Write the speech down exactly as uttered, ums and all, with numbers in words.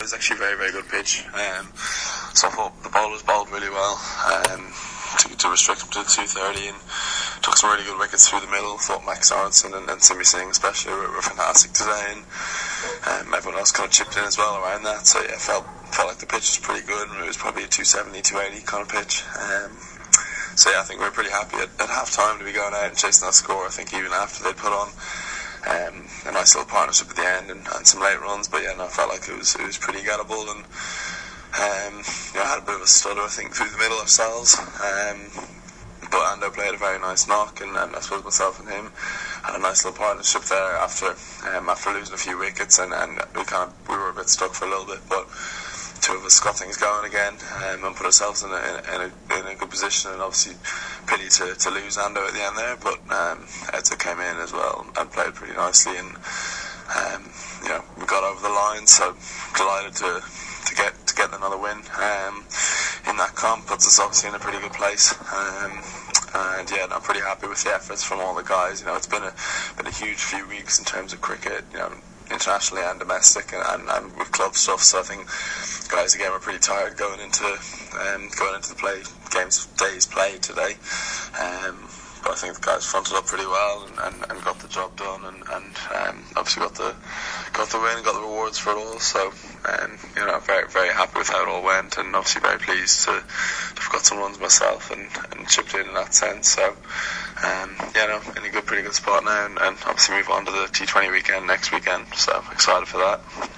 It's actually a very, very good pitch. Um, so I thought the bowlers bowled really well um, to, to restrict them to the two thirty, and took some really good wickets through the middle. Thought Max Sorensen and, and Simi Singh especially were, were fantastic today, and um, everyone else kind of chipped in as well around that. So yeah, felt felt like the pitch was pretty good, and it was probably a two seventy, two eighty kind of pitch. Um, so yeah, I think we were pretty happy at, at half time to be going out and chasing that score. I think even after they put on Um, a nice little partnership at the end, and, and some late runs, but yeah, no, I felt like it was it was pretty gettable, and um, you know, had a bit of a stutter I think through the middle ourselves, um, but Ando played a very nice knock, and, and I suppose myself and him had a nice little partnership there after um, after losing a few wickets, and, and we kind of we were a bit stuck for a little bit, but two of us got things going again, um, and put ourselves in a, in, a, in a good position, and obviously pity to, to lose Ando at the end there, but um, Edza came in as well and played pretty nicely, and um, you know, we got over the line, so delighted to to get to get another win um, in that comp. Puts us obviously in a pretty good place, um, and yeah, I'm pretty happy with the efforts from all the guys. You know, it's been a been a huge few weeks in terms of cricket, you know, internationally and domestic, and, and, and with club stuff, so I think guys again were pretty tired going into um, going into the play games days play today, um, but I think the guys fronted up pretty well, and, and, and got the job done, and, and um, obviously got the got the win and got the rewards for it all, so um, you know, very very happy with how it all went, and obviously very pleased to, to have got some runs myself and, and chipped in in that sense, so um, yeah, no, in a good pretty good spot now, and, and obviously move on to the T twenty weekend next weekend, so excited for that.